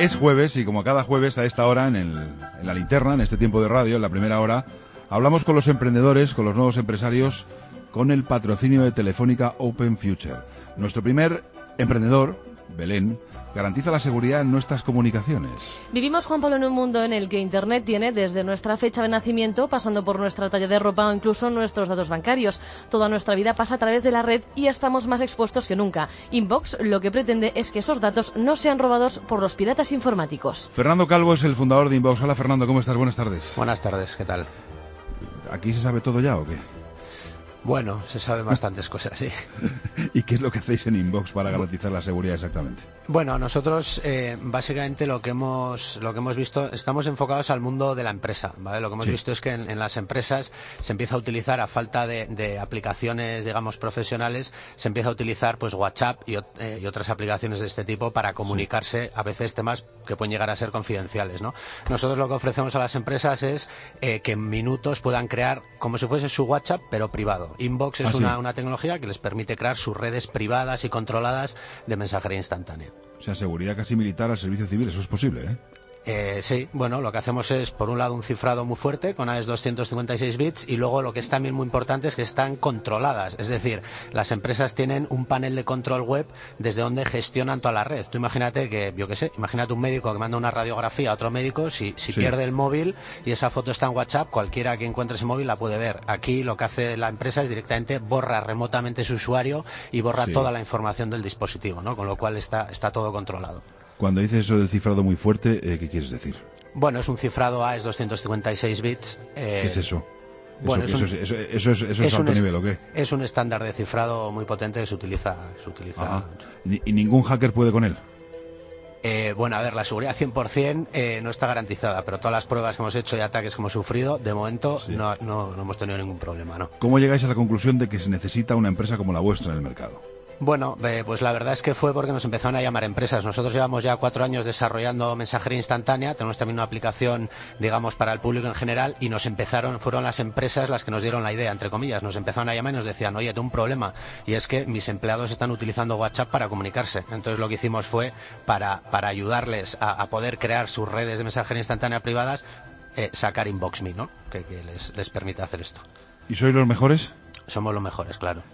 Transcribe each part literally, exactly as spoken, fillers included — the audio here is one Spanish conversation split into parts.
Es jueves y como cada jueves a esta hora en, el, en la linterna, en este tiempo de radio, en la primera hora, hablamos con los emprendedores, con los nuevos empresarios, con el patrocinio de Telefónica Open Future. Nuestro primer emprendedor, Belén, garantiza la seguridad en nuestras comunicaciones. Vivimos, Juan Pablo, en un mundo en el que Internet tiene desde nuestra fecha de nacimiento, pasando por nuestra talla de ropa o incluso nuestros datos bancarios. Toda nuestra vida pasa a través de la red y estamos más expuestos que nunca. Inbox lo que pretende es que esos datos no sean robados por los piratas informáticos. Fernando Calvo es el fundador de Inbox. Hola, Fernando, ¿cómo estás? Buenas tardes. Buenas tardes, ¿qué tal? ¿Aquí se sabe todo ya o qué? Bueno, se saben bastantes cosas, sí. ¿Y qué es lo que hacéis en Inbox para garantizar la seguridad exactamente? Bueno, nosotros eh, básicamente lo que hemos lo que hemos visto, estamos enfocados al mundo de la empresa, ¿vale? Lo que hemos sí. visto es que en, en las empresas se empieza a utilizar, a falta de, de aplicaciones, digamos, profesionales, se empieza a utilizar pues WhatsApp y, eh, y otras aplicaciones de este tipo para comunicarse, sí. a veces temas que pueden llegar a ser confidenciales, ¿no? Nosotros lo que ofrecemos a las empresas es eh, que en minutos puedan crear como si fuese su WhatsApp, pero privado. Inbox es ah, una, sí. una tecnología que les permite crear sus redes privadas y controladas de mensajería instantánea. O sea, seguridad casi militar al servicio civil, eso es posible, ¿eh? Eh, sí, bueno, lo que hacemos es, por un lado, un cifrado muy fuerte con A E S doscientos cincuenta y seis bits y luego lo que es también muy importante es que están controladas. Es decir, las empresas tienen un panel de control web desde donde gestionan toda la red. Tú imagínate que, yo qué sé, imagínate un médico que manda una radiografía a otro médico, si, si sí. pierde el móvil y esa foto está en WhatsApp, cualquiera que encuentre ese móvil la puede ver. Aquí lo que hace la empresa es directamente borra remotamente su usuario y borra sí. toda la información del dispositivo, ¿no? Con lo cual está, está todo controlado. Cuando dices eso del cifrado muy fuerte, eh, ¿qué quieres decir? Bueno, es un cifrado A E S doscientos cincuenta y seis bits. Eh, ¿Qué es eso? Bueno, eso, es un, eso, eso, eso, eso, eso es, es alto un nivel, ¿o qué? Es un estándar de cifrado muy potente que se utiliza. Se utiliza ¿Y, ¿Y ningún hacker puede con él? Eh, bueno, a ver, la seguridad cien por cien eh, no está garantizada, pero todas las pruebas que hemos hecho y ataques que hemos sufrido, de momento sí. no, no, no hemos tenido ningún problema, ¿no? ¿Cómo llegáis a la conclusión de que se necesita una empresa como la vuestra en el mercado? Bueno, eh, pues la verdad es que fue porque nos empezaron a llamar empresas. Nosotros llevamos ya cuatro años desarrollando mensajería instantánea, tenemos también una aplicación, digamos, para el público en general, y nos empezaron, fueron las empresas las que nos dieron la idea, entre comillas, nos empezaron a llamar y nos decían, oye, tengo un problema, y es que mis empleados están utilizando WhatsApp para comunicarse. Entonces lo que hicimos fue, para, para ayudarles a, a poder crear sus redes de mensajería instantánea privadas, eh, sacar Inbox Me, ¿no? Que, que les, les permite hacer esto. ¿Y sois los mejores? Somos los mejores, claro.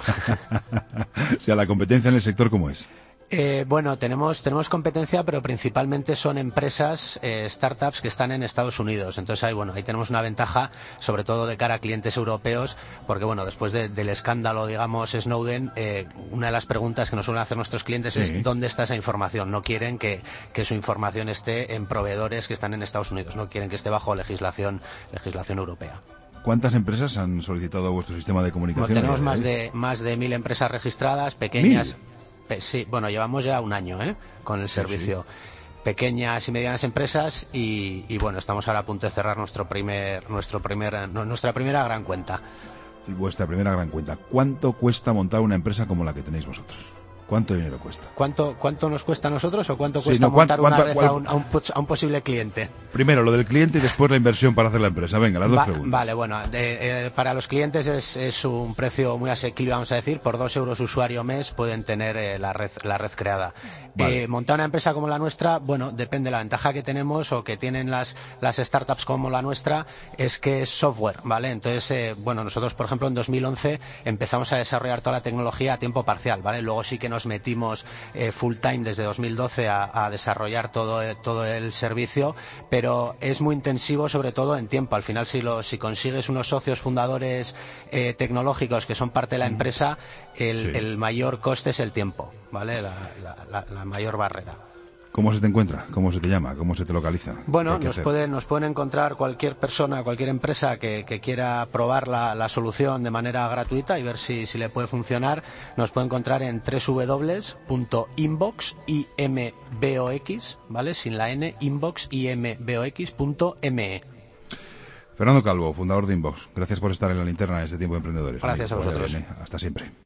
O sea, la competencia en el sector, ¿cómo es? Eh, bueno, tenemos tenemos competencia, pero principalmente son empresas, eh, startups que están en Estados Unidos. Entonces ahí, bueno, ahí tenemos una ventaja, sobre todo de cara a clientes europeos, porque bueno, después de, del escándalo, digamos, Snowden, eh, una de las preguntas que nos suelen hacer nuestros clientes sí. es ¿dónde está esa información? No quieren que, que su información esté en proveedores que están en Estados Unidos, no quieren que esté bajo legislación legislación europea. ¿Cuántas empresas han solicitado vuestro sistema de comunicación? Bueno, tenemos más de más de mil empresas registradas, pequeñas. ¿Mil? Sí, bueno, llevamos ya un año ¿eh? con el servicio. Sí, sí. Pequeñas y medianas empresas y, y bueno, estamos ahora a punto de cerrar nuestro primer, nuestro primer, nuestra primera gran cuenta. Vuestra primera gran cuenta. ¿Cuánto cuesta montar una empresa como la que tenéis vosotros? ¿Cuánto dinero cuesta? ¿Cuánto, cuánto nos cuesta a nosotros o cuánto sí, cuesta no, montar ¿cuánto, una red cuánto, a, un, a, un, a un posible cliente? Primero lo del cliente y después la inversión para hacer la empresa. Venga, las dos Va, preguntas. Vale, bueno, de, eh, para los clientes es, es un precio muy asequible, vamos a decir. Por dos euros usuario mes pueden tener eh, la red la red creada. Vale. Eh, montar una empresa como la nuestra, bueno, depende. La ventaja que tenemos o que tienen las, las startups como la nuestra es que es software, ¿vale? Entonces, eh, bueno, nosotros, por ejemplo, en dos mil once empezamos a desarrollar toda la tecnología a tiempo parcial, ¿vale? Luego sí que nos metimos Eh, full time desde dos mil doce a, a desarrollar todo, eh, todo el servicio, pero es muy intensivo sobre todo en tiempo. Al final, si, lo, si consigues unos socios fundadores eh, tecnológicos que son parte de la empresa, el, sí. el mayor coste es el tiempo, ¿vale? La, la, la, la mayor barrera. ¿Cómo se te encuentra? ¿Cómo se te llama? ¿Cómo se te localiza? Bueno, nos pueden, nos pueden encontrar cualquier persona, cualquier empresa que, que quiera probar la, la solución de manera gratuita y ver si, si le puede funcionar. Nos puede encontrar en doble u doble u doble u punto inbox, I M B O X, ¿vale? Sin la N, inbox, I M B O X punto M E. Fernando Calvo, fundador de Inbox. Gracias por estar en la linterna en este tiempo de emprendedores. Gracias a vosotros. Bien, ¿eh? Hasta siempre.